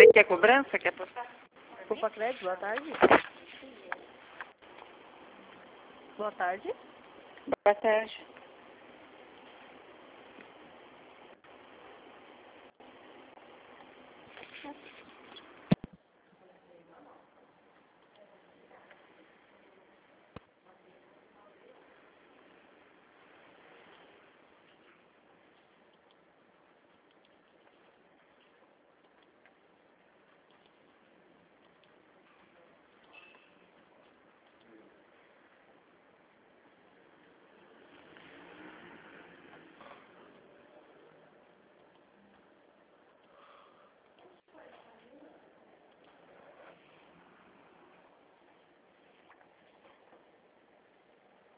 Quer cobrança? Quer passar? Culpa Crédito, boa tarde. Boa tarde. Boa tarde.